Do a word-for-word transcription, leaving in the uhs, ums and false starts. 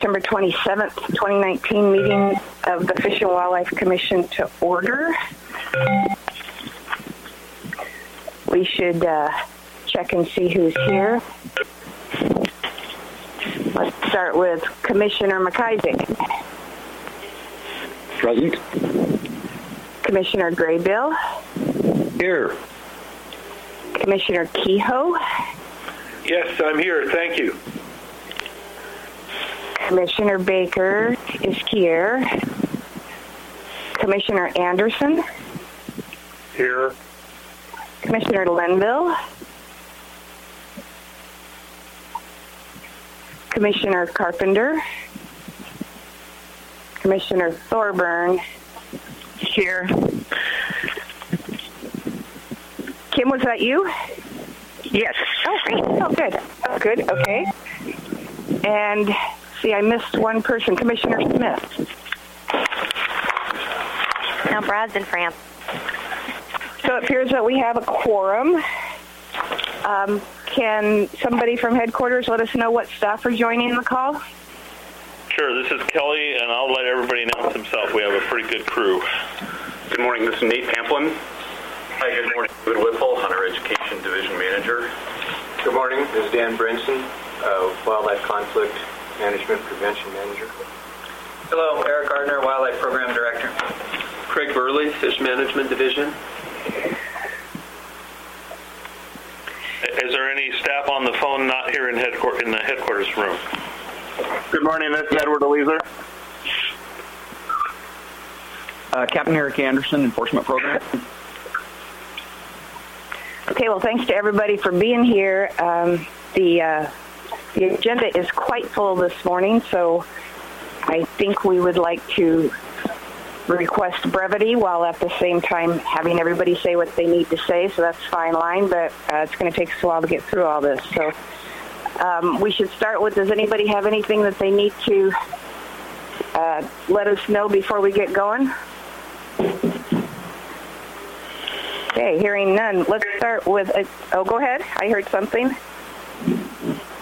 September twenty-seventh, twenty nineteen meeting of the Fish and Wildlife Commission to order. We should uh, check and see who's here. Let's start with Commissioner McIsaac. Present. Commissioner Graybill. Here. Commissioner Kehoe. Yes, I'm here. Thank you. Commissioner Baker is here. Commissioner Anderson. Here. Commissioner Linville. Commissioner Carpenter. Commissioner Thorburn. Here. Kim, was that you? Yes. Oh, great. Oh, good. Oh, good. Okay. And see, I missed one person. Commissioner Smith. No, Brad's in France. So it appears that we have a quorum. Um, can somebody from headquarters let us know what staff are joining the call? Sure, this is Kelly, and I'll let everybody announce himself. We have a pretty good crew. Good morning, this is Nate Pamplin. Hi, good morning. David Whipple, Hunter Education Division Manager. Good morning, this is Dan Brinson, uh, Wildlife Conflict Management Prevention Manager. Hello, Eric Gardner, Wildlife Program Director. Craig Burley, Fish Management Division. Is there any staff on the phone not here in, headquarters, in the headquarters room? Good morning, this is Edward Elizer. Uh, Captain Eric Anderson, Enforcement Program. Okay, well, thanks to everybody for being here. Um, the uh, the agenda is quite full this morning, so I think we would like to request brevity while at the same time having everybody say what they need to say, so that's a fine line, but uh, it's going to take us a while to get through all this. So um, we should start with, does anybody have anything that they need to uh, let us know before we get going? Okay, hearing none. Let's start with, a, oh, go ahead. I heard something.